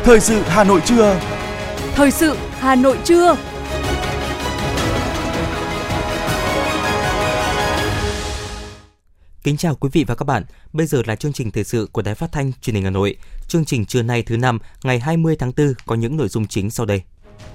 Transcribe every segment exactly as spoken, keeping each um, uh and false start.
Thời sự Hà Nội trưa. Thời sự Hà Nội trưa. Kính chào quý vị và các bạn. Bây giờ là chương trình thời sự của Đài Phát thanh Truyền hình Hà Nội. Chương trình trưa nay thứ năm, ngày hai mươi tháng tư có những nội dung chính sau đây.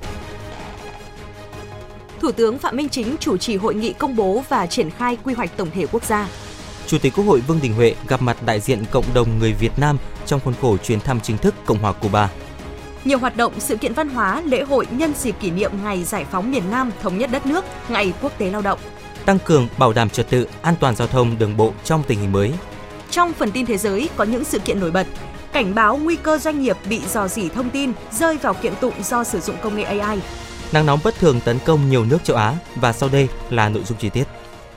Thủ tướng Phạm Minh Chính chủ trì hội nghị công bố và triển khai quy hoạch tổng thể quốc gia. Chủ tịch Quốc hội Vương Đình Huệ gặp mặt đại diện cộng đồng người Việt Nam trong khuôn khổ chuyến thăm chính thức Cộng hòa Cuba. Nhiều hoạt động, sự kiện văn hóa, lễ hội nhân dịp kỷ niệm Ngày Giải phóng miền Nam thống nhất đất nước, Ngày Quốc tế Lao động. Tăng cường bảo đảm trật tự, an toàn giao thông đường bộ trong tình hình mới. Trong phần tin thế giới có những sự kiện nổi bật. Cảnh báo nguy cơ doanh nghiệp bị rò rỉ thông tin, rơi vào kiện tụng do sử dụng công nghệ a i. Nắng nóng bất thường tấn công nhiều nước châu Á và sau đây là nội dung chi tiết.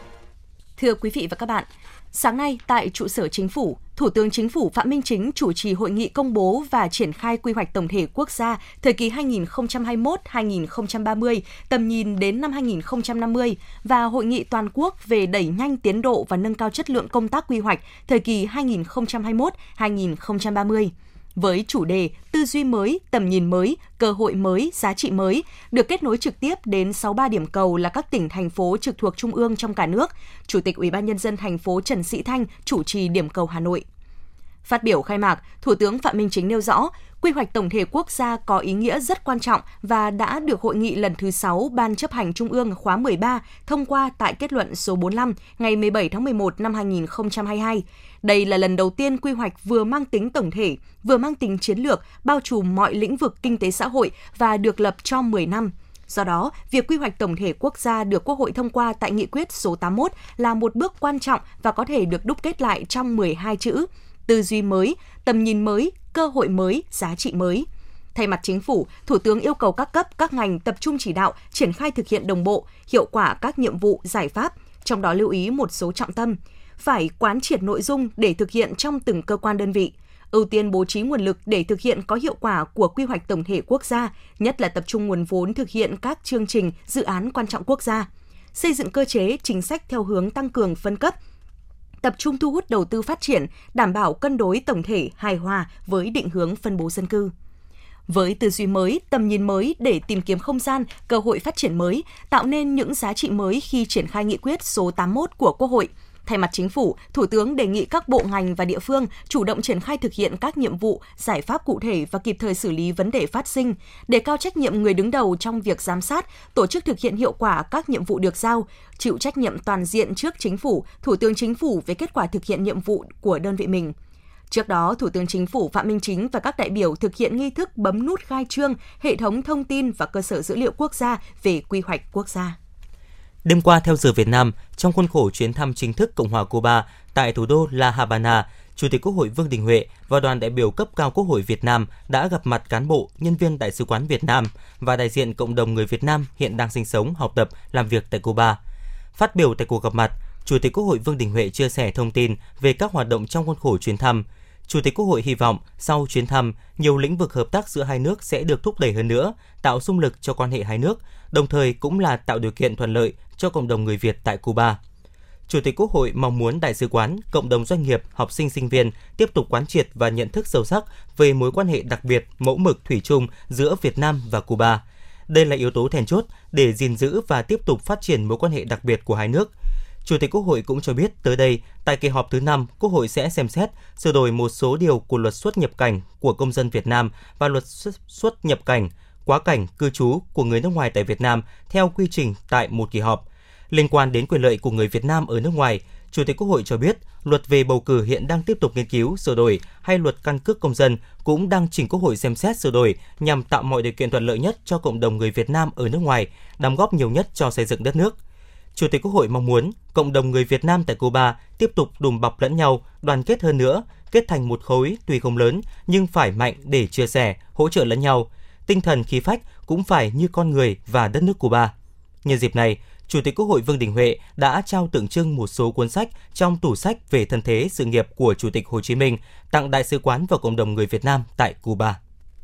Thưa quý vị và các bạn, sáng nay tại trụ sở Chính phủ, Thủ tướng Chính phủ Phạm Minh Chính chủ trì hội nghị công bố và triển khai quy hoạch tổng thể quốc gia thời kỳ hai nghìn không trăm hai mươi mốt đến hai nghìn không trăm ba mươi, tầm nhìn đến năm hai nghìn không trăm năm mươi và hội nghị toàn quốc về đẩy nhanh tiến độ và nâng cao chất lượng công tác quy hoạch thời kỳ hai nghìn không trăm hai mươi mốt đến hai nghìn không trăm ba mươi. Với chủ đề Tư duy mới, tầm nhìn mới, cơ hội mới, giá trị mới, được kết nối trực tiếp đến sáu mươi ba điểm cầu là các tỉnh, thành phố trực thuộc Trung ương trong cả nước. Chủ tịch Ủy ban Nhân dân thành phố Trần Sĩ Thanh chủ trì điểm cầu Hà Nội. Phát biểu khai mạc, Thủ tướng Phạm Minh Chính nêu rõ, quy hoạch tổng thể quốc gia có ý nghĩa rất quan trọng và đã được Hội nghị lần thứ sáu Ban chấp hành Trung ương khóa mười ba thông qua tại kết luận số bốn mươi lăm ngày mười bảy tháng mười một năm hai nghìn không trăm hai mươi hai. Đây là lần đầu tiên quy hoạch vừa mang tính tổng thể, vừa mang tính chiến lược, bao trùm mọi lĩnh vực kinh tế xã hội và được lập cho mười năm. Do đó, việc quy hoạch tổng thể quốc gia được Quốc hội thông qua tại nghị quyết số tám mươi mốt là một bước quan trọng và có thể được đúc kết lại trong mười hai chữ: tư duy mới, tầm nhìn mới, cơ hội mới, giá trị mới. Thay mặt Chính phủ, Thủ tướng yêu cầu các cấp, các ngành tập trung chỉ đạo, triển khai thực hiện đồng bộ, hiệu quả các nhiệm vụ, giải pháp, trong đó lưu ý một số trọng tâm. Phải quán triệt nội dung để thực hiện trong từng cơ quan đơn vị, ưu tiên bố trí nguồn lực để thực hiện có hiệu quả của quy hoạch tổng thể quốc gia, nhất là tập trung nguồn vốn thực hiện các chương trình, dự án quan trọng quốc gia, xây dựng cơ chế, chính sách theo hướng tăng cường phân cấp, tập trung thu hút đầu tư phát triển, đảm bảo cân đối tổng thể hài hòa với định hướng phân bố dân cư. Với tư duy mới, tầm nhìn mới để tìm kiếm không gian, cơ hội phát triển mới, tạo nên những giá trị mới khi triển khai nghị quyết số tám mươi mốt của Quốc hội. Thay mặt Chính phủ, Thủ tướng đề nghị các bộ ngành và địa phương chủ động triển khai thực hiện các nhiệm vụ, giải pháp cụ thể và kịp thời xử lý vấn đề phát sinh, đề cao trách nhiệm người đứng đầu trong việc giám sát, tổ chức thực hiện hiệu quả các nhiệm vụ được giao, chịu trách nhiệm toàn diện trước Chính phủ, Thủ tướng Chính phủ về kết quả thực hiện nhiệm vụ của đơn vị mình. Trước đó, Thủ tướng Chính phủ Phạm Minh Chính và các đại biểu thực hiện nghi thức bấm nút khai trương hệ thống thông tin và cơ sở dữ liệu quốc gia về quy hoạch quốc gia. Đêm qua theo giờ Việt Nam, trong khuôn khổ chuyến thăm chính thức Cộng hòa Cuba tại thủ đô La Habana, Chủ tịch Quốc hội Vương Đình Huệ và đoàn đại biểu cấp cao Quốc hội Việt Nam đã gặp mặt cán bộ, nhân viên Đại sứ quán Việt Nam và đại diện cộng đồng người Việt Nam hiện đang sinh sống, học tập, làm việc tại Cuba. Phát biểu tại cuộc gặp mặt, Chủ tịch Quốc hội Vương Đình Huệ chia sẻ thông tin về các hoạt động trong khuôn khổ chuyến thăm. Chủ tịch Quốc hội hy vọng sau chuyến thăm, nhiều lĩnh vực hợp tác giữa hai nước sẽ được thúc đẩy hơn nữa, tạo xung lực cho quan hệ hai nước, đồng thời cũng là tạo điều kiện thuận lợi cho cộng đồng người Việt tại Cuba. Chủ tịch Quốc hội mong muốn Đại sứ quán, cộng đồng doanh nghiệp, học sinh sinh viên tiếp tục quán triệt và nhận thức sâu sắc về mối quan hệ đặc biệt, mẫu mực thủy chung giữa Việt Nam và Cuba. Đây là yếu tố then chốt để gìn giữ và tiếp tục phát triển mối quan hệ đặc biệt của hai nước. Chủ tịch Quốc hội cũng cho biết tới đây, tại kỳ họp thứ năm, Quốc hội sẽ xem xét sửa đổi một số điều của luật xuất nhập cảnh của công dân Việt Nam và luật xuất nhập cảnh, quá cảnh, cư trú của người nước ngoài tại Việt Nam theo quy trình tại một kỳ họp. Liên quan đến quyền lợi của người Việt Nam ở nước ngoài, Chủ tịch Quốc hội cho biết luật về bầu cử hiện đang tiếp tục nghiên cứu sửa đổi hay luật căn cước công dân cũng đang trình Quốc hội xem xét sửa đổi nhằm tạo mọi điều kiện thuận lợi nhất cho cộng đồng người Việt Nam ở nước ngoài, đóng góp nhiều nhất cho xây dựng đất nước. Chủ tịch Quốc hội mong muốn cộng đồng người Việt Nam tại Cuba tiếp tục đùm bọc lẫn nhau, đoàn kết hơn nữa, kết thành một khối tuy không lớn nhưng phải mạnh để chia sẻ, hỗ trợ lẫn nhau. Tinh thần khí phách cũng phải như con người và đất nước Cuba. Nhân dịp này, Chủ tịch Quốc hội Vương Đình Huệ đã trao tượng trưng một số cuốn sách trong tủ sách về thân thế sự nghiệp của Chủ tịch Hồ Chí Minh tặng Đại sứ quán và cộng đồng người Việt Nam tại Cuba.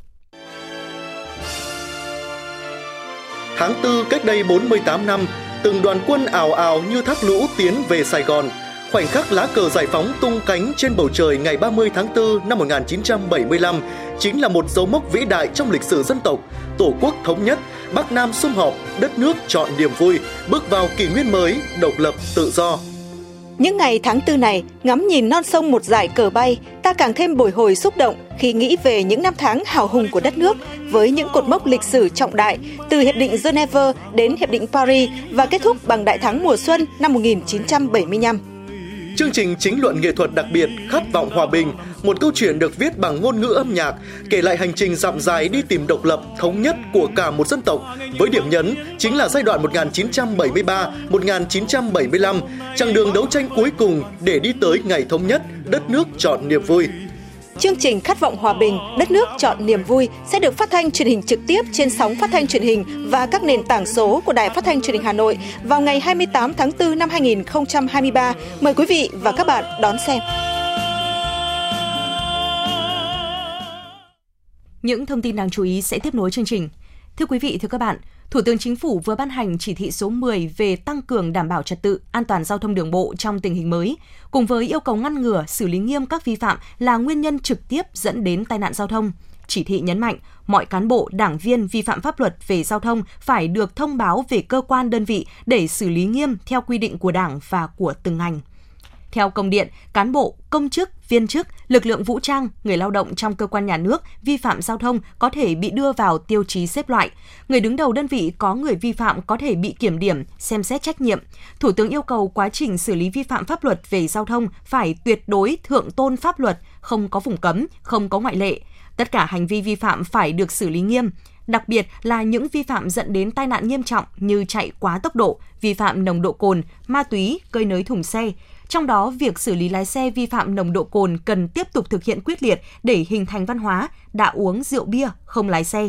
Tháng tư cách đây bốn mươi tám năm, từng đoàn quân ào ào như thác lũ tiến về Sài Gòn. khoảnh khắc lá cờ giải phóng tung cánh trên bầu trời ngày ba mươi tháng tư năm một nghìn chín trăm bảy mươi lăm chính là một dấu mốc vĩ đại trong lịch sử dân tộc. Tổ quốc thống nhất, Bắc Nam sum họp, đất nước trọn niềm vui, bước vào kỷ nguyên mới, độc lập, tự do. Những ngày tháng tư này, ngắm nhìn non sông một dải cờ bay, ta càng thêm bồi hồi xúc động khi nghĩ về những năm tháng hào hùng của đất nước với những cột mốc lịch sử trọng đại từ Hiệp định Geneva đến Hiệp định Paris và kết thúc bằng Đại thắng mùa xuân năm một nghìn chín trăm bảy mươi lăm. Chương trình chính luận nghệ thuật đặc biệt Khát vọng hòa bình, một câu chuyện được viết bằng ngôn ngữ âm nhạc, kể lại hành trình dặm dài đi tìm độc lập, thống nhất của cả một dân tộc, với điểm nhấn chính là giai đoạn một nghìn chín trăm bảy mươi ba đến một nghìn chín trăm bảy mươi lăm, chặng đường đấu tranh cuối cùng để đi tới ngày thống nhất, đất nước trọn niềm vui. Chương trình Khát vọng hòa bình, đất nước trọn niềm vui sẽ được phát thanh truyền hình trực tiếp trên sóng phát thanh truyền hình và các nền tảng số của Đài Phát thanh Truyền hình Hà Nội vào ngày hai mươi tám tháng tư năm hai nghìn không trăm hai mươi ba. Mời quý vị và các bạn đón xem. Những thông tin đáng chú ý sẽ tiếp nối chương trình. Thưa quý vị, thưa các bạn, Thủ tướng Chính phủ vừa ban hành chỉ thị số mười về tăng cường đảm bảo trật tự, an toàn giao thông đường bộ trong tình hình mới, cùng với yêu cầu ngăn ngừa, xử lý nghiêm các vi phạm là nguyên nhân trực tiếp dẫn đến tai nạn giao thông. Chỉ thị nhấn mạnh, mọi cán bộ, đảng viên vi phạm pháp luật về giao thông phải được thông báo về cơ quan đơn vị để xử lý nghiêm theo quy định của Đảng và của từng ngành. Theo công điện, cán bộ, công chức, viên chức, lực lượng vũ trang, người lao động trong cơ quan nhà nước vi phạm giao thông có thể bị đưa vào tiêu chí xếp loại. Người đứng đầu đơn vị có người vi phạm có thể bị kiểm điểm, xem xét trách nhiệm. Thủ tướng yêu cầu quá trình xử lý vi phạm pháp luật về giao thông phải tuyệt đối thượng tôn pháp luật, không có vùng cấm, không có ngoại lệ. Tất cả hành vi vi phạm phải được xử lý nghiêm. Đặc biệt là những vi phạm dẫn đến tai nạn nghiêm trọng như chạy quá tốc độ, vi phạm nồng độ cồn, ma túy, cơi nới thùng xe. Trong đó, việc xử lý lái xe vi phạm nồng độ cồn cần tiếp tục thực hiện quyết liệt để hình thành văn hóa đã uống rượu bia, không lái xe.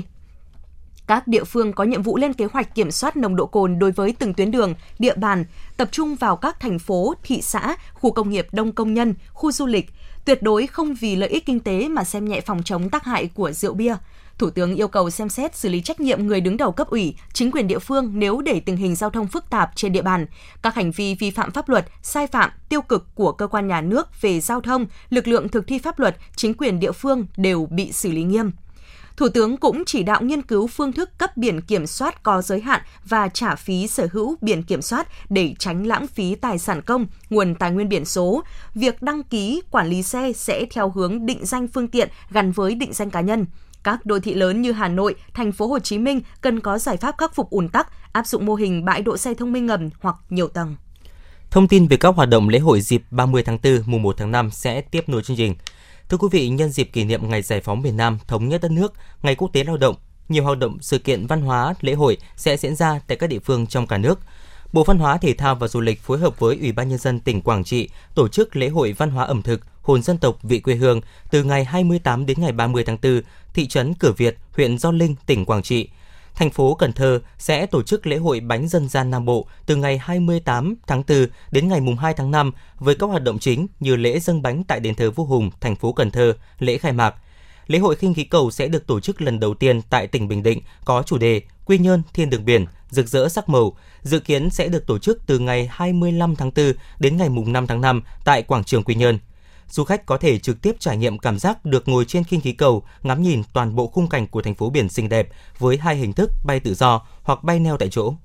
Các địa phương có nhiệm vụ lên kế hoạch kiểm soát nồng độ cồn đối với từng tuyến đường, địa bàn, tập trung vào các thành phố, thị xã, khu công nghiệp đông công nhân, khu du lịch, tuyệt đối không vì lợi ích kinh tế mà xem nhẹ phòng chống tác hại của rượu bia. Thủ tướng yêu cầu xem xét xử lý trách nhiệm người đứng đầu cấp ủy, chính quyền địa phương nếu để tình hình giao thông phức tạp trên địa bàn. Các hành vi vi phạm pháp luật, sai phạm, tiêu cực của cơ quan nhà nước về giao thông, lực lượng thực thi pháp luật, chính quyền địa phương đều bị xử lý nghiêm. Thủ tướng cũng chỉ đạo nghiên cứu phương thức cấp biển kiểm soát có giới hạn và trả phí sở hữu biển kiểm soát để tránh lãng phí tài sản công, nguồn tài nguyên biển số. Việc đăng ký, quản lý xe sẽ theo hướng định danh phương tiện gắn với định danh cá nhân. Các đô thị lớn như Hà Nội, Thành phố Hồ Chí Minh cần có giải pháp khắc phục ùn tắc, áp dụng mô hình bãi đỗ xe thông minh ngầm hoặc nhiều tầng. Thông tin về các hoạt động lễ hội dịp ba mươi tháng tư, mùng một tháng năm sẽ tiếp nối chương trình. Thưa quý vị, nhân dịp kỷ niệm Ngày Giải phóng miền Nam, thống nhất đất nước, Ngày Quốc tế Lao động, nhiều hoạt động sự kiện văn hóa, lễ hội sẽ diễn ra tại các địa phương trong cả nước. Bộ Văn hóa, Thể thao và Du lịch phối hợp với Ủy ban Nhân dân tỉnh Quảng Trị tổ chức lễ hội văn hóa ẩm thực Hồn dân tộc vị quê hương từ ngày hai mươi tám đến ngày ba mươi tháng tư, thị trấn Cửa Việt, huyện Gio Linh, tỉnh Quảng Trị. Thành phố Cần Thơ sẽ tổ chức lễ hội bánh dân gian Nam Bộ từ ngày hai mươi tám tháng tư đến ngày mùng hai tháng năm với các hoạt động chính như lễ dâng bánh tại đền thờ Vua Hùng, thành phố Cần Thơ, lễ khai mạc. Lễ hội khinh khí cầu sẽ được tổ chức lần đầu tiên tại tỉnh Bình Định, có chủ đề Quy Nhơn Thiên Đường Biển, rực rỡ sắc màu. Dự kiến sẽ được tổ chức từ ngày hai mươi lăm tháng tư đến ngày mùng năm tháng năm tại quảng trường Quy Nhơn. Du khách có thể trực tiếp trải nghiệm cảm giác được ngồi trên khinh khí cầu, ngắm nhìn toàn bộ khung cảnh của thành phố biển xinh đẹp với hai hình thức bay tự do hoặc bay neo tại chỗ.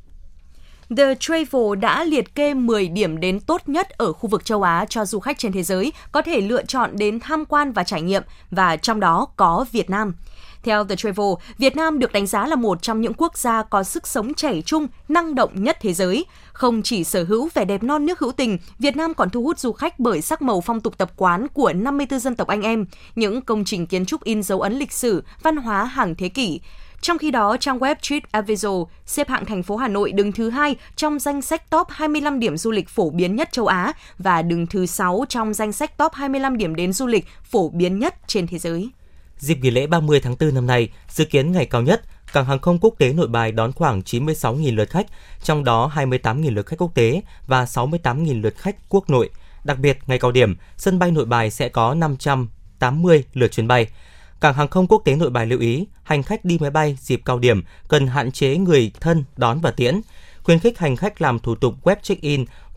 The Travel đã liệt kê mười điểm đến tốt nhất ở khu vực châu Á cho du khách trên thế giới có thể lựa chọn đến tham quan và trải nghiệm, và trong đó có Việt Nam. Theo The Travel, Việt Nam được đánh giá là một trong những quốc gia có sức sống trẻ trung, năng động nhất thế giới. Không chỉ sở hữu vẻ đẹp non nước hữu tình, Việt Nam còn thu hút du khách bởi sắc màu phong tục tập quán của năm mươi tư dân tộc anh em, những công trình kiến trúc in dấu ấn lịch sử, văn hóa hàng thế kỷ. Trong khi đó, trang web TripAdvisor xếp hạng thành phố Hà Nội đứng thứ hai trong danh sách top hai mươi lăm điểm du lịch phổ biến nhất châu Á và đứng thứ sáu trong danh sách top hai mươi lăm điểm đến du lịch phổ biến nhất trên thế giới. Dịp nghỉ lễ ba mươi tháng tư năm nay, dự kiến ngày cao nhất, cảng hàng không quốc tế Nội Bài đón khoảng chín mươi sáu nghìn lượt khách, trong đó hai mươi tám nghìn lượt khách quốc tế và sáu mươi tám nghìn lượt khách quốc nội. Đặc biệt, ngày cao điểm, sân bay Nội Bài sẽ có năm trăm tám mươi lượt chuyến bay. Cảng hàng không quốc tế Nội Bài lưu ý, hành khách đi máy bay dịp cao điểm cần hạn chế người thân đón và tiễn, khuyến khích hành khách làm thủ tục web check-in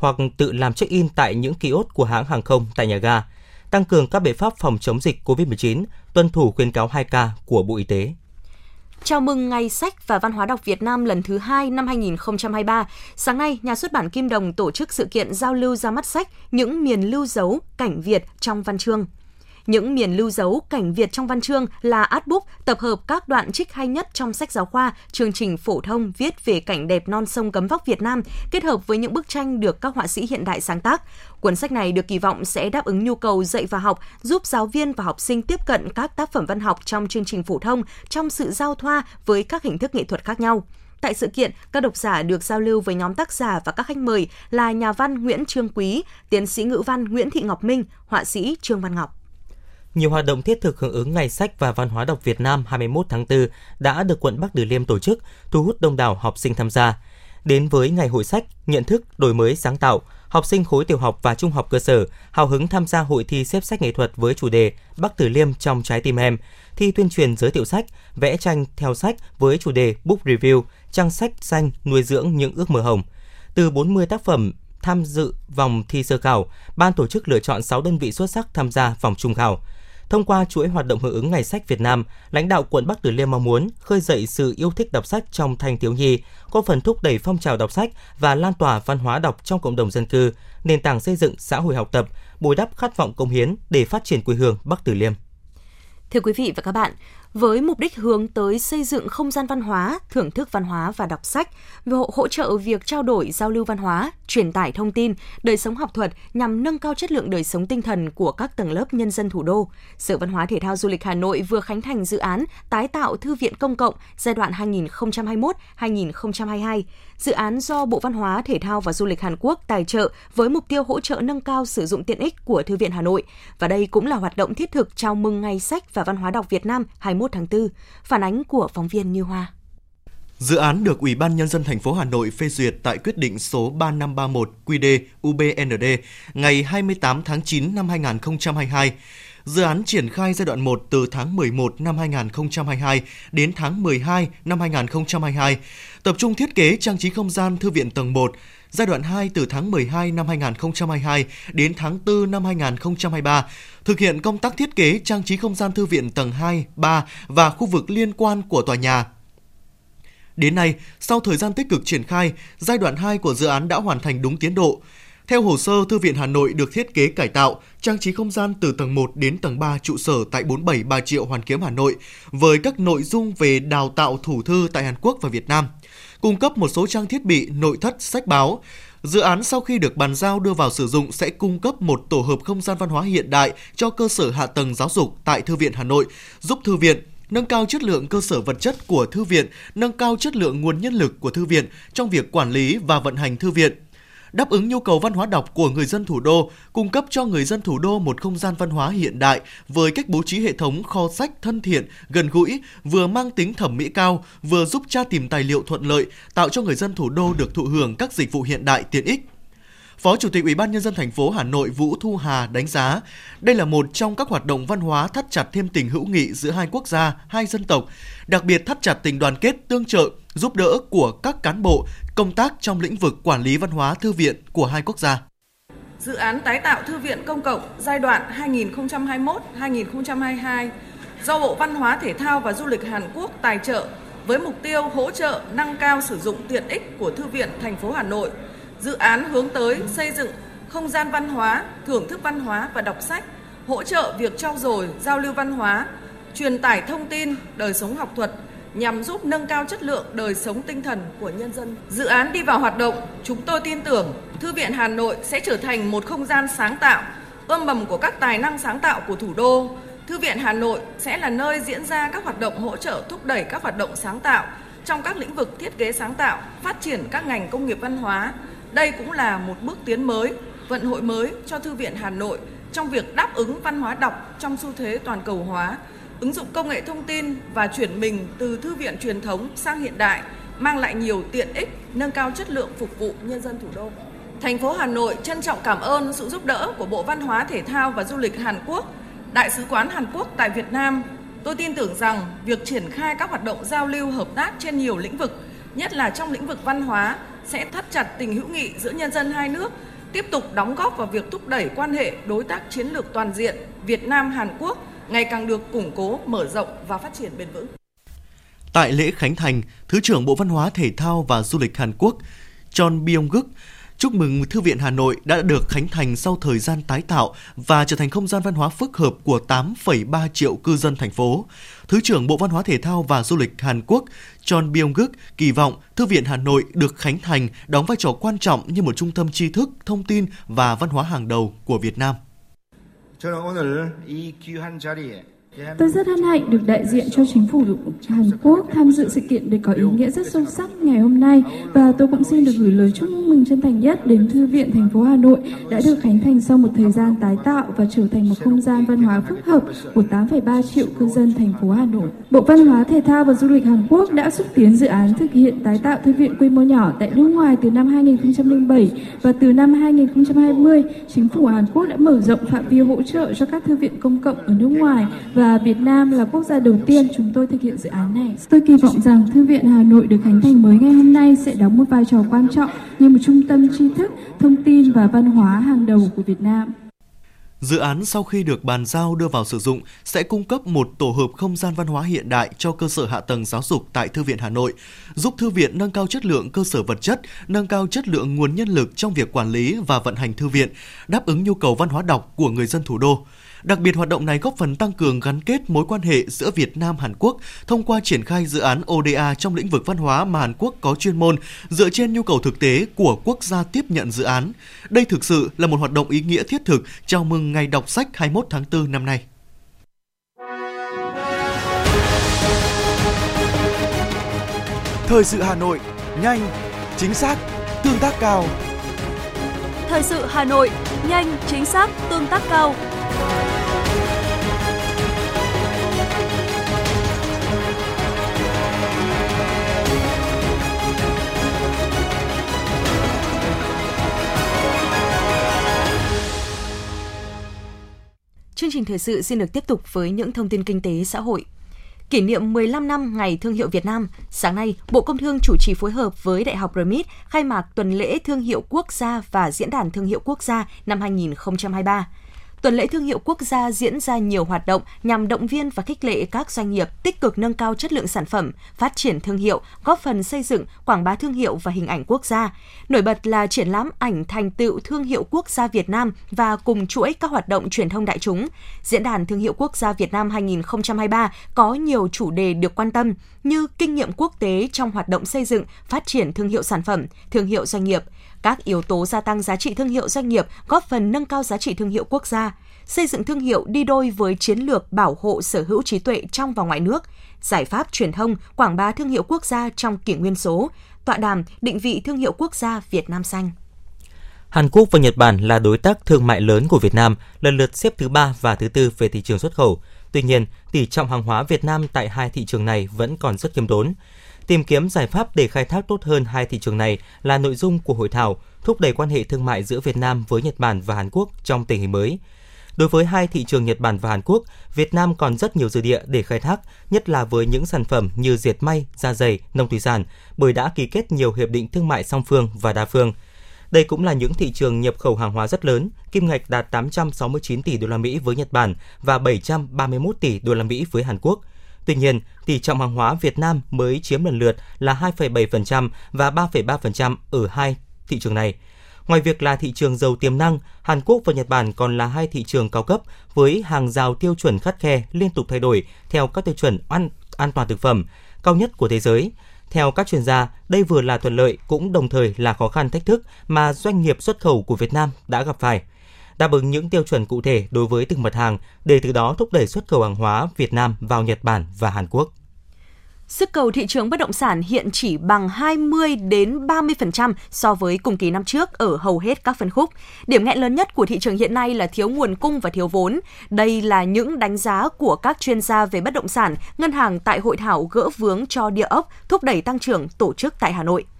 hoặc tự làm check-in tại những kiosk của hãng hàng không tại nhà ga. Tăng cường các biện pháp phòng chống dịch covid mười chín, tuân thủ khuyến cáo hai K của Bộ Y tế. Chào mừng Ngày Sách và Văn hóa đọc Việt Nam lần thứ hai năm hai nghìn không trăm hai mươi ba. Sáng nay, Nhà xuất bản Kim Đồng tổ chức sự kiện giao lưu ra mắt sách Những miền lưu dấu cảnh Việt trong văn chương. Những miền lưu dấu cảnh Việt trong văn chương là artbook tập hợp các đoạn trích hay nhất trong sách giáo khoa, chương trình phổ thông viết về cảnh đẹp non sông gấm vóc Việt Nam, kết hợp với những bức tranh được các họa sĩ hiện đại sáng tác. Cuốn sách này được kỳ vọng sẽ đáp ứng nhu cầu dạy và học, giúp giáo viên và học sinh tiếp cận các tác phẩm văn học trong chương trình phổ thông trong sự giao thoa với các hình thức nghệ thuật khác nhau. Tại sự kiện, các độc giả được giao lưu với nhóm tác giả và các khách mời là nhà văn Nguyễn Trương Quý, tiến sĩ ngữ văn Nguyễn Thị Ngọc Minh, họa sĩ Trương Văn Ngọc. Nhiều hoạt động thiết thực hưởng ứng Ngày Sách và Văn hóa đọc Việt Nam hai mươi mốt tháng tư đã được quận Bắc Từ Liêm tổ chức, thu hút đông đảo học sinh tham gia. Đến với Ngày Hội Sách, nhận thức, đổi mới, sáng tạo, học sinh khối tiểu học và trung học cơ sở hào hứng tham gia hội thi xếp sách nghệ thuật với chủ đề Bắc Từ Liêm trong trái tim em, thi tuyên truyền giới thiệu sách, vẽ tranh theo sách với chủ đề Book Review, trang sách xanh nuôi dưỡng những ước mơ hồng. Từ bốn mươi tác phẩm tham dự vòng thi sơ khảo, ban tổ chức lựa chọn sáu đơn vị xuất sắc tham gia vòng trung khảo. Thông qua chuỗi hoạt động hưởng ứng Ngày Sách Việt Nam, lãnh đạo quận Bắc Từ Liêm mong muốn khơi dậy sự yêu thích đọc sách trong thanh thiếu nhi, góp phần thúc đẩy phong trào đọc sách và lan tỏa văn hóa đọc trong cộng đồng dân cư, nền tảng xây dựng xã hội học tập, bồi đắp khát vọng cống hiến để phát triển quê hương Bắc Từ Liêm. Thưa quý vị và các bạn, với mục đích hướng tới xây dựng không gian văn hóa, thưởng thức văn hóa và đọc sách, hỗ, hỗ trợ việc trao đổi, giao lưu văn hóa, truyền tải thông tin, đời sống học thuật nhằm nâng cao chất lượng đời sống tinh thần của các tầng lớp nhân dân thủ đô. Sở Văn hóa Thể thao Du lịch Hà Nội vừa khánh thành dự án tái tạo thư viện công cộng giai đoạn hai nghìn không trăm hai mươi mốt đến hai nghìn không trăm hai mươi hai. Dự án do Bộ Văn hóa, Thể thao và Du lịch Hàn Quốc tài trợ với mục tiêu hỗ trợ nâng cao sử dụng tiện ích của Thư viện Hà Nội. Và đây cũng là hoạt động thiết thực chào mừng Ngày Sách và Văn hóa đọc Việt Nam hai mươi mốt tháng tư. Phản ánh của phóng viên Như Hoa. Dự án được Ủy ban Nhân dân thành phố Hà Nội phê duyệt tại quyết định số ba năm ba mốt Q D U B N D ngày hai mươi tám tháng chín năm hai nghìn không trăm hai mươi hai. Dự án triển khai giai đoạn một từ tháng mười một năm hai nghìn không trăm hai mươi hai đến tháng mười hai năm hai nghìn không trăm hai mươi hai, tập trung thiết kế trang trí không gian thư viện tầng một, giai đoạn hai từ tháng mười hai năm hai nghìn không trăm hai mươi hai đến tháng tư năm hai nghìn không trăm hai mươi ba, thực hiện công tác thiết kế trang trí không gian thư viện tầng hai, ba và khu vực liên quan của tòa nhà. Đến nay, sau thời gian tích cực triển khai, giai đoạn hai của dự án đã hoàn thành đúng tiến độ. Theo hồ sơ, Thư viện Hà Nội được thiết kế cải tạo, trang trí không gian từ tầng một đến tầng ba trụ sở tại bốn mươi bảy Bà Triệu, Hoàn Kiếm, Hà Nội, với các nội dung về đào tạo thủ thư tại Hàn Quốc và Việt Nam, cung cấp một số trang thiết bị, nội thất, sách báo. Dự án sau khi được bàn giao đưa vào sử dụng sẽ cung cấp một tổ hợp không gian văn hóa hiện đại cho cơ sở hạ tầng giáo dục tại Thư viện Hà Nội, giúp Thư viện nâng cao chất lượng cơ sở vật chất của Thư viện, nâng cao chất lượng nguồn nhân lực của Thư viện trong việc quản lý và vận hành Thư viện, đáp ứng nhu cầu văn hóa đọc của người dân thủ đô, cung cấp cho người dân thủ đô một không gian văn hóa hiện đại với cách bố trí hệ thống kho sách thân thiện, gần gũi, vừa mang tính thẩm mỹ cao, vừa giúp tra tìm tài liệu thuận lợi, tạo cho người dân thủ đô được thụ hưởng các dịch vụ hiện đại tiện ích. Phó Chủ tịch Ủy ban Nhân dân thành phố Hà Nội Vũ Thu Hà đánh giá, đây là một trong các hoạt động văn hóa thắt chặt thêm tình hữu nghị giữa hai quốc gia, hai dân tộc, đặc biệt thắt chặt tình đoàn kết, tương trợ, giúp đỡ của các cán bộ công tác trong lĩnh vực quản lý văn hóa thư viện của hai quốc gia. Dự án tái tạo thư viện công cộng giai đoạn hai nghìn không trăm hai mươi mốt đến hai nghìn không trăm hai mươi hai do Bộ Văn hóa, Thể thao và Du lịch Hàn Quốc tài trợ với mục tiêu hỗ trợ nâng cao sử dụng tiện ích của Thư viện thành phố Hà Nội. Dự án hướng tới xây dựng không gian văn hóa, thưởng thức văn hóa và đọc sách, hỗ trợ việc trau dồi, giao lưu văn hóa, truyền tải thông tin, đời sống học thuật nhằm giúp nâng cao chất lượng đời sống tinh thần của nhân dân. Dự án đi vào hoạt động, chúng tôi tin tưởng Thư viện Hà Nội sẽ trở thành một không gian sáng tạo, ươm mầm của các tài năng sáng tạo của thủ đô. Thư viện Hà Nội sẽ là nơi diễn ra các hoạt động hỗ trợ thúc đẩy các hoạt động sáng tạo trong các lĩnh vực thiết kế sáng tạo, phát triển các ngành công nghiệp văn hóa. Đây cũng là một bước tiến mới, vận hội mới cho Thư viện Hà Nội trong việc đáp ứng văn hóa đọc trong xu thế toàn cầu hóa, ứng dụng công nghệ thông tin và chuyển mình từ thư viện truyền thống sang hiện đại, mang lại nhiều tiện ích, nâng cao chất lượng phục vụ nhân dân thủ đô. Thành phố Hà Nội trân trọng cảm ơn sự giúp đỡ của Bộ Văn hóa, Thể thao và Du lịch Hàn Quốc, Đại sứ quán Hàn Quốc tại Việt Nam. Tôi tin tưởng rằng việc triển khai các hoạt động giao lưu hợp tác trên nhiều lĩnh vực, nhất là trong lĩnh vực văn hóa, sẽ thắt chặt tình hữu nghị giữa nhân dân hai nước, tiếp tục đóng góp vào việc thúc đẩy quan hệ đối tác chiến lược toàn diện Việt Nam-Hàn Quốc ngày càng được củng cố, mở rộng và phát triển bền vững. Tại lễ khánh thành, Thứ trưởng Bộ Văn hóa Thể thao và Du lịch Hàn Quốc Chon Byung-guk chúc mừng Thư viện Hà Nội đã được khánh thành sau thời gian tái tạo và trở thành không gian văn hóa phức hợp của tám phẩy ba triệu cư dân thành phố. Thứ trưởng Bộ Văn hóa Thể thao và Du lịch Hàn Quốc Chon Byung-guk kỳ vọng Thư viện Hà Nội được khánh thành đóng vai trò quan trọng như một trung tâm tri thức, thông tin và văn hóa hàng đầu của Việt Nam. Tôi rất hân hạnh được đại diện cho chính phủ Hàn Quốc tham dự sự kiện để có ý nghĩa rất sâu sắc ngày hôm nay, và tôi cũng xin được gửi lời chúc mừng chân thành nhất đến Thư viện thành phố Hà Nội đã được khánh thành sau một thời gian tái tạo và trở thành một không gian văn hóa phức hợp của tám phẩy ba triệu cư dân thành phố Hà Nội. Bộ Văn hóa Thể thao và Du lịch Hàn Quốc đã xúc tiến dự án thực hiện tái tạo thư viện quy mô nhỏ tại nước ngoài từ năm hai nghìn không trăm lẻ bảy, và từ năm hai nghìn không trăm hai mươi, chính phủ Hàn Quốc đã mở rộng phạm vi hỗ trợ cho các thư viện công cộng ở nước ngoài, và Và Việt Nam là quốc gia đầu tiên chúng tôi thực hiện dự án này. Tôi kỳ vọng rằng Thư viện Hà Nội được khánh thành mới ngày hôm nay sẽ đóng một vai trò quan trọng như một trung tâm tri thức, thông tin và văn hóa hàng đầu của Việt Nam. Dự án sau khi được bàn giao đưa vào sử dụng sẽ cung cấp một tổ hợp không gian văn hóa hiện đại cho cơ sở hạ tầng giáo dục tại Thư viện Hà Nội, giúp thư viện nâng cao chất lượng cơ sở vật chất, nâng cao chất lượng nguồn nhân lực trong việc quản lý và vận hành thư viện, đáp ứng nhu cầu văn hóa đọc của người dân thủ đô. Đặc biệt, hoạt động này góp phần tăng cường gắn kết mối quan hệ giữa Việt Nam Hàn Quốc thông qua triển khai dự án O D A trong lĩnh vực văn hóa mà Hàn Quốc có chuyên môn dựa trên nhu cầu thực tế của quốc gia tiếp nhận dự án. Đây thực sự là một hoạt động ý nghĩa thiết thực chào mừng Ngày Đọc sách hai mươi mốt tháng tư năm nay. Thời sự Hà Nội, nhanh, chính xác, tương tác cao. Thời sự Hà Nội, nhanh, chính xác, tương tác cao. Chương trình thời sự xin được tiếp tục với những thông tin kinh tế xã hội. Kỷ niệm mười lăm năm Ngày Thương hiệu Việt Nam, sáng nay, Bộ Công Thương chủ trì phối hợp với Đại học rờ em i tê khai mạc Tuần lễ Thương hiệu Quốc gia và Diễn đàn Thương hiệu Quốc gia năm hai nghìn không trăm hai mươi ba. Tuần lễ Thương hiệu Quốc gia diễn ra nhiều hoạt động nhằm động viên và khích lệ các doanh nghiệp tích cực nâng cao chất lượng sản phẩm, phát triển thương hiệu, góp phần xây dựng, quảng bá thương hiệu và hình ảnh quốc gia. Nổi bật là triển lãm ảnh thành tựu thương hiệu quốc gia Việt Nam và cùng chuỗi các hoạt động truyền thông đại chúng. Diễn đàn Thương hiệu Quốc gia Việt Nam hai nghìn không trăm hai mươi ba có nhiều chủ đề được quan tâm như kinh nghiệm quốc tế trong hoạt động xây dựng, phát triển thương hiệu sản phẩm, thương hiệu doanh nghiệp, các yếu tố gia tăng giá trị thương hiệu doanh nghiệp góp phần nâng cao giá trị thương hiệu quốc gia, xây dựng thương hiệu đi đôi với chiến lược bảo hộ sở hữu trí tuệ trong và ngoài nước, giải pháp truyền thông, quảng bá thương hiệu quốc gia trong kỷ nguyên số, tọa đàm định vị thương hiệu quốc gia Việt Nam xanh. Hàn Quốc và Nhật Bản là đối tác thương mại lớn của Việt Nam, lần lượt xếp thứ ba và thứ tư về thị trường xuất khẩu. Tuy nhiên, tỷ trọng hàng hóa Việt Nam tại hai thị trường này vẫn còn rất khiêm tốn. Tìm kiếm giải pháp để khai thác tốt hơn hai thị trường này là nội dung của hội thảo thúc đẩy quan hệ thương mại giữa Việt Nam với Nhật Bản và Hàn Quốc trong tình hình mới. Đối với hai thị trường Nhật Bản và Hàn Quốc, Việt Nam còn rất nhiều dư địa để khai thác, nhất là với những sản phẩm như dệt may, da giày, nông thủy sản, bởi đã ký kết nhiều hiệp định thương mại song phương và đa phương. Đây cũng là những thị trường nhập khẩu hàng hóa rất lớn, kim ngạch đạt tám trăm sáu mươi chín tỷ đô la Mỹ với Nhật Bản và bảy trăm ba mươi mốt tỷ đô la Mỹ với Hàn Quốc. Tuy nhiên, tỷ trọng hàng hóa Việt Nam mới chiếm lần lượt là hai phẩy bảy phần trăm và ba phẩy ba phần trăm ở hai thị trường này. Ngoài việc là thị trường giàu tiềm năng, Hàn Quốc và Nhật Bản còn là hai thị trường cao cấp với hàng rào tiêu chuẩn khắt khe liên tục thay đổi theo các tiêu chuẩn an, an toàn thực phẩm cao nhất của thế giới. Theo các chuyên gia, đây vừa là thuận lợi cũng đồng thời là khó khăn thách thức mà doanh nghiệp xuất khẩu của Việt Nam đã gặp phải. Đáp ứng những tiêu chuẩn cụ thể đối với từng mặt hàng để từ đó thúc đẩy xuất khẩu hàng hóa Việt Nam vào Nhật Bản và Hàn Quốc. Sức cầu thị trường bất động sản hiện chỉ bằng hai mươi đến ba mươi phần trăm so với cùng kỳ năm trước ở hầu hết các phân khúc. Điểm nghẹn lớn nhất của thị trường hiện nay là thiếu nguồn cung và thiếu vốn. Đây là những đánh giá của các chuyên gia về bất động sản, ngân hàng tại hội thảo gỡ vướng cho địa ốc thúc đẩy tăng trưởng tổ chức tại Hà Nội.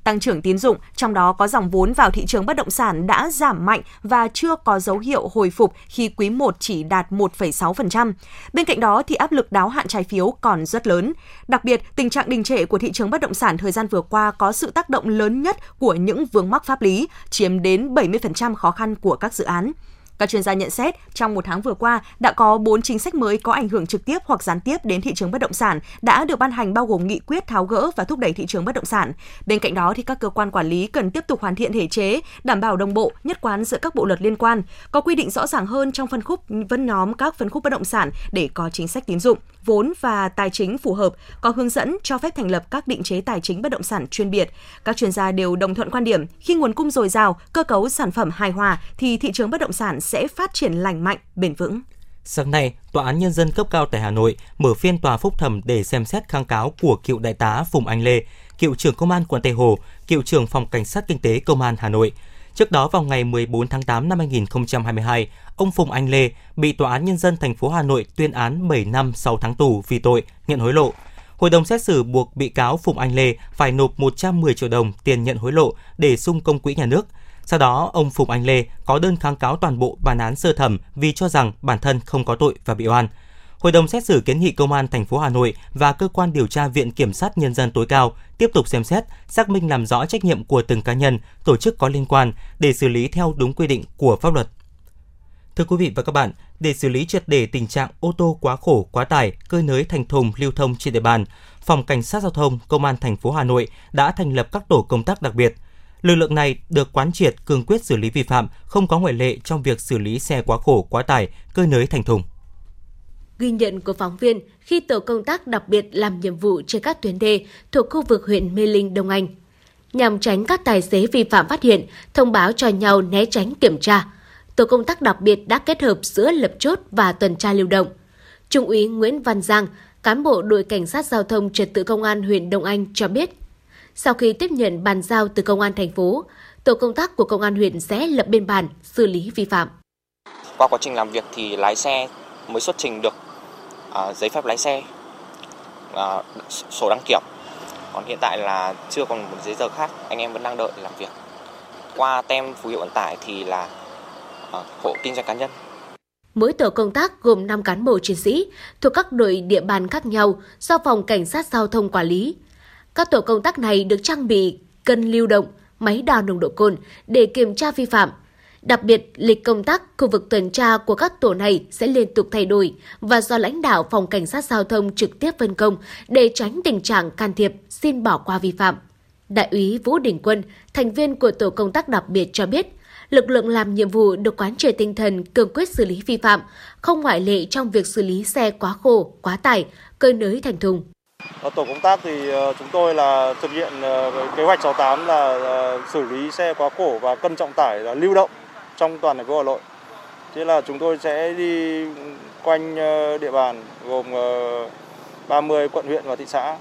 tăng trưởng tín dụng, trong đó có dòng vốn vào thị trường bất động sản đã giảm mạnh và chưa có dấu hiệu hồi phục khi quý một chỉ đạt một phẩy sáu phần trăm. Bên cạnh đó thì áp lực đáo hạn trái phiếu còn rất lớn. Đặc biệt, tình trạng đình trệ của thị trường bất động sản thời gian vừa qua có sự tác động lớn nhất của những vướng mắc pháp lý, chiếm đến bảy mươi phần trăm khó khăn của các dự án. Các chuyên gia nhận xét, trong một tháng vừa qua, đã có bốn chính sách mới có ảnh hưởng trực tiếp hoặc gián tiếp đến thị trường bất động sản đã được ban hành, bao gồm nghị quyết tháo gỡ và thúc đẩy thị trường bất động sản. Bên cạnh đó, thì các cơ quan quản lý cần tiếp tục hoàn thiện thể chế, đảm bảo đồng bộ, nhất quán giữa các bộ luật liên quan, có quy định rõ ràng hơn trong phân khúc phân nhóm các phân khúc bất động sản để có chính sách tín dụng, vốn và tài chính phù hợp, có hướng dẫn cho phép thành lập các định chế tài chính bất động sản chuyên biệt. Các chuyên gia đều đồng thuận quan điểm, khi nguồn cung dồi dào, cơ cấu sản phẩm hài hòa thì thị trường bất động sản sẽ phát triển lành mạnh, bền vững. Sáng nay, Tòa án Nhân dân cấp cao tại Hà Nội mở phiên tòa phúc thẩm để xem xét kháng cáo của cựu đại tá Phùng Anh Lê, cựu trưởng Công an quận Tây Hồ, cựu trưởng Phòng Cảnh sát Kinh tế Công an Hà Nội. Trước đó, vào ngày mười bốn tháng tám năm hai nghìn không trăm hai mươi hai, ông Phùng Anh Lê bị Tòa án Nhân dân thành phố Hà Nội tuyên án bảy năm sáu tháng tù vì tội nhận hối lộ. Hội đồng xét xử buộc bị cáo Phùng Anh Lê phải nộp một trăm mười triệu đồng tiền nhận hối lộ để sung công quỹ nhà nước. Sau đó, ông Phùng Anh Lê có đơn kháng cáo toàn bộ bản án sơ thẩm vì cho rằng bản thân không có tội và bị oan. Hội đồng xét xử kiến nghị Công an thành phố Hà Nội và cơ quan điều tra Viện Kiểm sát Nhân dân tối cao tiếp tục xem xét, xác minh làm rõ trách nhiệm của từng cá nhân, tổ chức có liên quan để xử lý theo đúng quy định của pháp luật. Thưa quý vị và các bạn, để xử lý triệt để tình trạng ô tô quá khổ, quá tải, cơi nới thành thùng lưu thông trên địa bàn, Phòng Cảnh sát Giao thông Công an thành phố Hà Nội đã thành lập các tổ công tác đặc biệt. Lực lượng này được quán triệt cương quyết xử lý vi phạm, không có ngoại lệ trong việc xử lý xe quá khổ, quá tải, cơi nới thành thùng. Ghi nhận của phóng viên khi tổ công tác đặc biệt làm nhiệm vụ trên các tuyến đê thuộc khu vực huyện Mê Linh, Đông Anh. Nhằm tránh các tài xế vi phạm phát hiện, thông báo cho nhau né tránh kiểm tra, tổ công tác đặc biệt đã kết hợp giữa lập chốt và tuần tra lưu động. Trung úy Nguyễn Văn Giang, cán bộ đội Cảnh sát Giao thông Trật tự Công an huyện Đông Anh cho biết, sau khi tiếp nhận bàn giao từ Công an thành phố, tổ công tác của Công an huyện sẽ lập biên bản xử lý vi phạm. Qua quá trình làm việc thì lái xe mới xuất trình được uh, giấy phép lái xe, uh, sổ đăng kiểm. Còn hiện tại là chưa còn một giấy tờ khác, anh em vẫn đang đợi làm việc. Qua tem phù hiệu vận tải thì là uh, hộ kinh doanh cá nhân. Mỗi tổ công tác gồm năm cán bộ chiến sĩ thuộc các đội địa bàn khác nhau do Phòng Cảnh sát Giao thông quản lý. Các tổ công tác này được trang bị cân lưu động, máy đo nồng độ cồn để kiểm tra vi phạm. Đặc biệt, lịch công tác, khu vực tuần tra của các tổ này sẽ liên tục thay đổi và do lãnh đạo Phòng Cảnh sát Giao thông trực tiếp phân công để tránh tình trạng can thiệp, xin bỏ qua vi phạm. Đại úy Vũ Đình Quân, thành viên của tổ công tác đặc biệt cho biết, lực lượng làm nhiệm vụ được quán triệt tinh thần cương quyết xử lý vi phạm, không ngoại lệ trong việc xử lý xe quá khổ, quá tải, cơi nới thành thùng. Ở tổ công tác thì chúng tôi là thực hiện kế hoạch sáu tám là xử lý xe quá khổ và cân trọng tải là lưu động trong toàn thành phố Hà Nội. Thế là chúng tôi sẽ đi quanh địa bàn gồm ba mươi quận huyện và thị xã,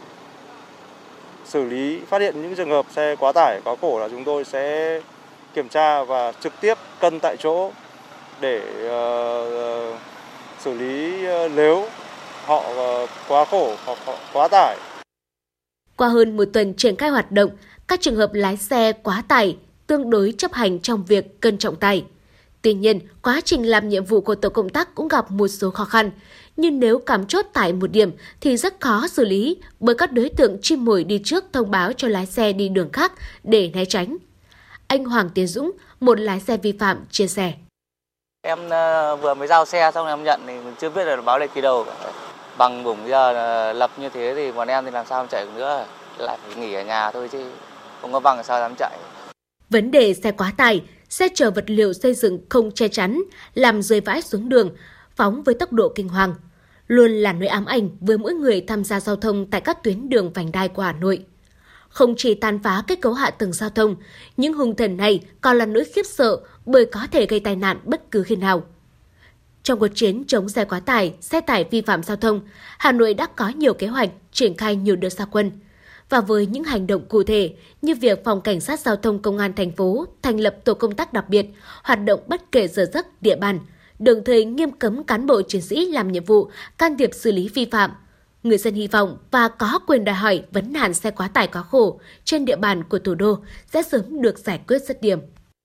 xử lý phát hiện những trường hợp xe quá tải quá khổ là chúng tôi sẽ kiểm tra và trực tiếp cân tại chỗ để uh, xử lý uh, nếu họ uh, quá khổ hoặc họ quá tải. Qua hơn một tuần triển khai hoạt động, các trường hợp lái xe quá tải tương đối chấp hành trong việc cân trọng tải. Tuy nhiên, quá trình làm nhiệm vụ của tổ công tác cũng gặp một số khó khăn. Nhưng nếu cắm chốt tại một điểm thì rất khó xử lý bởi các đối tượng chim mồi đi trước thông báo cho lái xe đi đường khác để né tránh. Anh Hoàng Tiến Dũng, một lái xe vi phạm, chia sẻ. Em vừa mới giao xe xong em nhận thì mình chưa biết là báo lệ kỳ đầu. Bằng bủng giờ lập như thế thì bọn em thì làm sao chạy nữa, lại phải nghỉ ở nhà thôi chứ không có bằng sao dám chạy. Vấn đề xe quá tải, xe chở vật liệu xây dựng không che chắn, làm rơi vãi xuống đường, phóng với tốc độ kinh hoàng, luôn là nỗi ám ảnh với mỗi người tham gia giao thông tại các tuyến đường vành đai của Hà Nội. Không chỉ tàn phá kết cấu hạ tầng giao thông, những hung thần này còn là nỗi khiếp sợ bởi có thể gây tai nạn bất cứ khi nào. Trong cuộc chiến chống xe quá tải, xe tải vi phạm giao thông, Hà Nội đã có nhiều kế hoạch triển khai nhiều đợt ra quân. Và với những hành động cụ thể như việc Phòng Cảnh sát Giao thông Công an thành phố thành lập tổ công tác đặc biệt, hoạt động bất kể giờ giấc địa bàn, đồng thời nghiêm cấm cán bộ chiến sĩ làm nhiệm vụ can thiệp xử lý vi phạm, Người dân hy vọng và có quyền đòi hỏi vấn nạn xe quá tải quá khổ trên địa bàn của thủ đô sẽ sớm được giải quyết dứt điểm.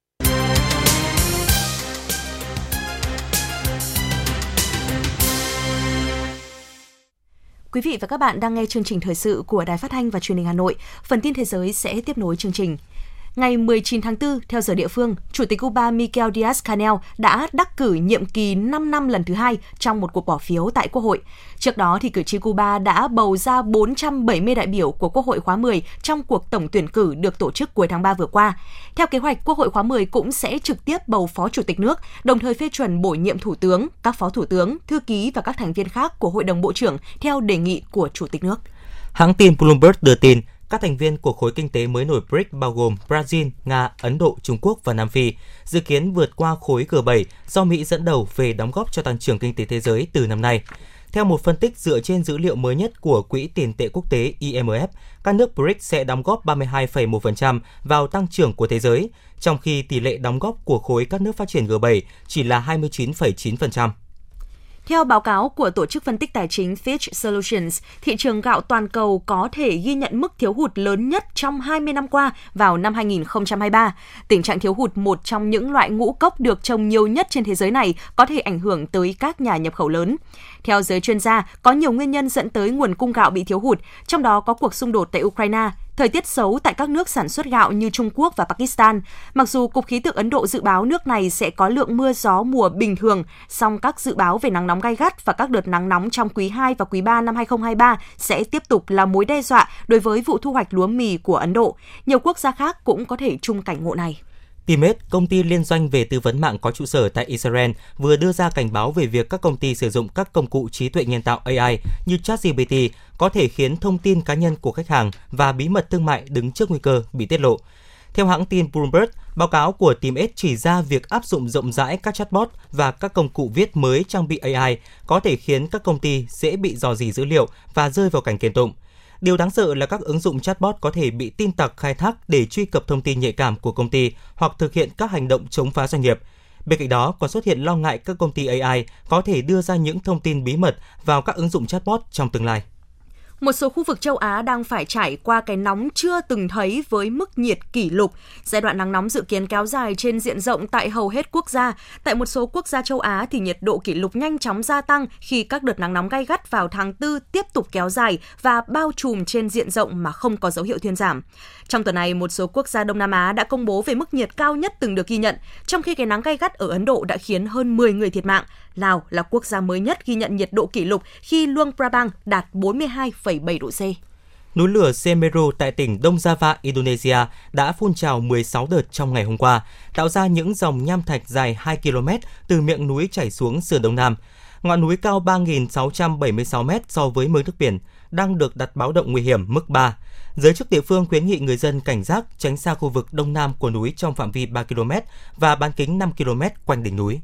Quý vị và các bạn đang nghe chương trình thời sự của Đài Phát thanh và Truyền hình Hà Nội. Phần tin thế giới sẽ tiếp nối chương trình. Ngày mười chín tháng tư, theo giờ địa phương, Chủ tịch Cuba Miguel Díaz-Canel đã đắc cử nhiệm kỳ năm năm lần thứ hai trong một cuộc bỏ phiếu tại Quốc hội. Trước đó, thì cử tri Cuba đã bầu ra bốn trăm bảy mươi đại biểu của Quốc hội khóa mười trong cuộc tổng tuyển cử được tổ chức cuối tháng ba vừa qua. Theo kế hoạch, Quốc hội khóa mười cũng sẽ trực tiếp bầu Phó Chủ tịch nước, đồng thời phê chuẩn bổ nhiệm Thủ tướng, các Phó Thủ tướng, Thư ký và các thành viên khác của Hội đồng Bộ trưởng theo đề nghị của Chủ tịch nước. Hãng tin Bloomberg đưa tin, các thành viên của khối kinh tế mới nổi bê rê i xê bao gồm Brazil, Nga, Ấn Độ, Trung Quốc và Nam Phi dự kiến vượt qua khối G bảy do Mỹ dẫn đầu về đóng góp cho tăng trưởng kinh tế thế giới từ năm nay. Theo một phân tích dựa trên dữ liệu mới nhất của Quỹ tiền tệ quốc tế I M F, các nước bê rê i xê sẽ đóng góp ba mươi hai phẩy một phần trăm vào tăng trưởng của thế giới, trong khi tỷ lệ đóng góp của khối các nước phát triển G bảy chỉ là hai mươi chín phẩy chín phần trăm. Theo báo cáo của tổ chức phân tích tài chính Fitch Solutions, thị trường gạo toàn cầu có thể ghi nhận mức thiếu hụt lớn nhất trong hai mươi năm qua vào năm hai nghìn không trăm hai mươi ba. Tình trạng thiếu hụt một trong những loại ngũ cốc được trồng nhiều nhất trên thế giới này có thể ảnh hưởng tới các nhà nhập khẩu lớn. Theo giới chuyên gia, có nhiều nguyên nhân dẫn tới nguồn cung gạo bị thiếu hụt, trong đó có cuộc xung đột tại Ukraine, thời tiết xấu tại các nước sản xuất gạo như Trung Quốc và Pakistan. Mặc dù Cục Khí tượng Ấn Độ dự báo nước này sẽ có lượng mưa gió mùa bình thường, song các dự báo về nắng nóng gay gắt và các đợt nắng nóng trong quý hai và quý ba năm hai nghìn không trăm hai mươi ba sẽ tiếp tục là mối đe dọa đối với vụ thu hoạch lúa mì của Ấn Độ. Nhiều quốc gia khác cũng có thể chung cảnh ngộ này. Timet, công ty liên doanh về tư vấn mạng có trụ sở tại Israel, vừa đưa ra cảnh báo về việc các công ty sử dụng các công cụ trí tuệ nhân tạo A I như ChatGPT có thể khiến thông tin cá nhân của khách hàng và bí mật thương mại đứng trước nguy cơ bị tiết lộ. Theo hãng tin Bloomberg, báo cáo của Timet chỉ ra việc áp dụng rộng rãi các chatbot và các công cụ viết mới trang bị A I có thể khiến các công ty dễ bị rò rỉ dữ liệu và rơi vào cảnh kiện tụng. Điều đáng sợ là các ứng dụng chatbot có thể bị tin tặc khai thác để truy cập thông tin nhạy cảm của công ty hoặc thực hiện các hành động chống phá doanh nghiệp. Bên cạnh đó, còn xuất hiện lo ngại các công ty A I có thể đưa ra những thông tin bí mật vào các ứng dụng chatbot trong tương lai. Một số khu vực châu Á đang phải trải qua cái nóng chưa từng thấy với mức nhiệt kỷ lục. Giai đoạn nắng nóng dự kiến kéo dài trên diện rộng tại hầu hết quốc gia. Tại một số quốc gia châu Á thì nhiệt độ kỷ lục nhanh chóng gia tăng khi các đợt nắng nóng gay gắt vào tháng tư tiếp tục kéo dài và bao trùm trên diện rộng mà không có dấu hiệu thuyên giảm. Trong tuần này, một số quốc gia Đông Nam Á đã công bố về mức nhiệt cao nhất từng được ghi nhận, trong khi cái nắng gay gắt ở Ấn Độ đã khiến hơn mười người thiệt mạng. Lào là quốc gia mới nhất ghi nhận nhiệt độ kỷ lục khi Luang Prabang đạt bốn mươi hai phẩy bảy độ C. Núi lửa Semeru tại tỉnh Đông Java, Indonesia đã phun trào mười sáu đợt trong ngày hôm qua, tạo ra những dòng nham thạch dài hai ki lô mét từ miệng núi chảy xuống sườn Đông Nam. Ngọn núi cao ba nghìn sáu trăm bảy mươi sáu mét so với mực nước biển, đang được đặt báo động nguy hiểm mức ba. Giới chức địa phương khuyến nghị người dân cảnh giác tránh xa khu vực đông nam của núi trong phạm vi ba ki lô mét và bán kính năm ki lô mét quanh đỉnh núi.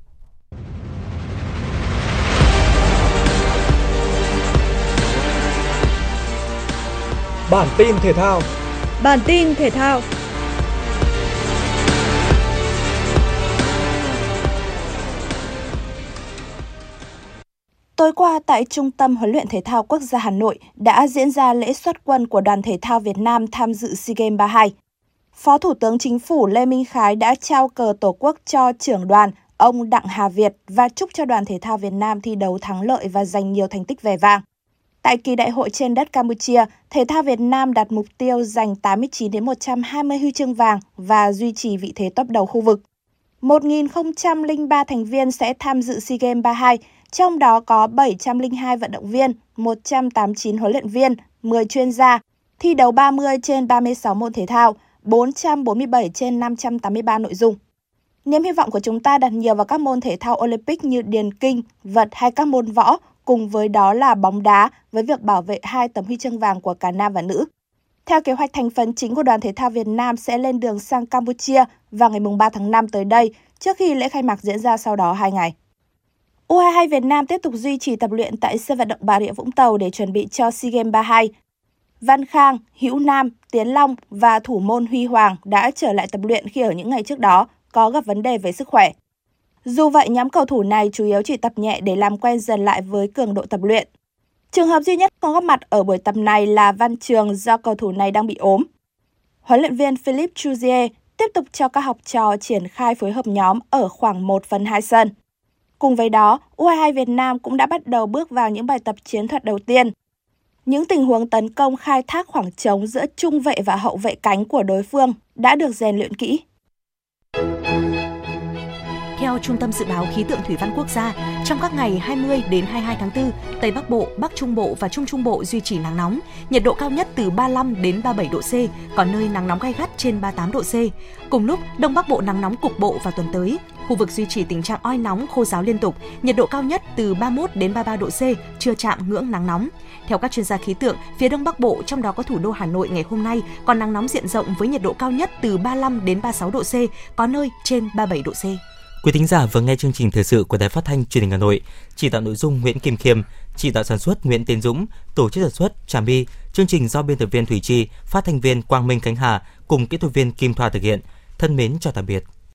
Bản tin thể thao. Bản tin thể thao. Tối qua tại Trung tâm Huấn luyện Thể thao Quốc gia Hà Nội đã diễn ra lễ xuất quân của đoàn thể thao Việt Nam tham dự SEA Games ba mươi hai. Phó Thủ tướng Chính phủ Lê Minh Khái đã trao cờ Tổ quốc cho trưởng đoàn ông Đặng Hà Việt và chúc cho đoàn thể thao Việt Nam thi đấu thắng lợi và giành nhiều thành tích vẻ vang. Tại kỳ đại hội trên đất Campuchia, thể thao Việt Nam đặt mục tiêu giành tám mươi chín đến một trăm hai mươi huy chương vàng và duy trì vị thế top đầu khu vực. một nghìn không trăm lẻ ba thành viên sẽ tham dự SEA Games ba mươi hai, trong đó có bảy trăm lẻ hai vận động viên, một trăm tám mươi chín huấn luyện viên, mười chuyên gia, thi đấu ba mươi trên ba mươi sáu môn thể thao, bốn trăm bốn mươi bảy trên năm trăm tám mươi ba nội dung. Niềm hy vọng của chúng ta đặt nhiều vào các môn thể thao Olympic như điền kinh, vật hay các môn võ, cùng với đó là bóng đá với việc bảo vệ hai tấm huy chương vàng của cả nam và nữ. Theo kế hoạch, thành phần chính của đoàn thể thao Việt Nam sẽ lên đường sang Campuchia vào ngày ba tháng năm tới đây, trước khi lễ khai mạc diễn ra sau đó hai ngày. u hai mươi hai Việt Nam tiếp tục duy trì tập luyện tại sân vận động Bà Rịa Vũng Tàu để chuẩn bị cho SEA Games ba mươi hai. Văn Khang, Hữu Nam, Tiến Long và thủ môn Huy Hoàng đã trở lại tập luyện khi ở những ngày trước đó có gặp vấn đề về sức khỏe. Dù vậy, nhóm cầu thủ này chủ yếu chỉ tập nhẹ để làm quen dần lại với cường độ tập luyện. Trường hợp duy nhất không góp mặt ở buổi tập này là Văn Trường do cầu thủ này đang bị ốm. Huấn luyện viên Philippe Jouzier tiếp tục cho các học trò triển khai phối hợp nhóm ở khoảng một phần hai sân. Cùng với đó, u hai hai Việt Nam cũng đã bắt đầu bước vào những bài tập chiến thuật đầu tiên. Những tình huống tấn công khai thác khoảng trống giữa trung vệ và hậu vệ cánh của đối phương đã được rèn luyện kỹ. Theo Trung tâm Dự báo Khí tượng Thủy văn Quốc gia, trong các ngày hai mươi đến hai mươi hai tháng tư, Tây Bắc Bộ, Bắc Trung Bộ và Trung Trung Bộ duy trì nắng nóng, nhiệt độ cao nhất từ ba mươi lăm đến ba mươi bảy độ C, có nơi nắng nóng gay gắt trên ba mươi tám độ C. Cùng lúc, Đông Bắc Bộ nắng nóng cục bộ vào tuần tới, khu vực duy trì tình trạng oi nóng khô ráo liên tục, nhiệt độ cao nhất từ ba mươi mốt đến ba mươi ba độ C, chưa chạm ngưỡng nắng nóng. Theo các chuyên gia khí tượng, phía Đông Bắc Bộ, trong đó có thủ đô Hà Nội ngày hôm nay, còn nắng nóng diện rộng với nhiệt độ cao nhất từ ba mươi lăm đến ba mươi sáu độ C, có nơi trên ba mươi bảy độ C. Quý thính giả vừa nghe chương trình thời sự của Đài Phát thanh Truyền hình Hà Nội. Chỉ đạo nội dung Nguyễn Kim Khiêm, chỉ đạo sản xuất Nguyễn Tiến Dũng, tổ chức sản xuất Trà My. Chương trình do biên tập viên Thủy Chi, phát thanh viên Quang Minh Khánh Hà cùng kỹ thuật viên Kim Thoa thực hiện. Thân mến chào tạm biệt.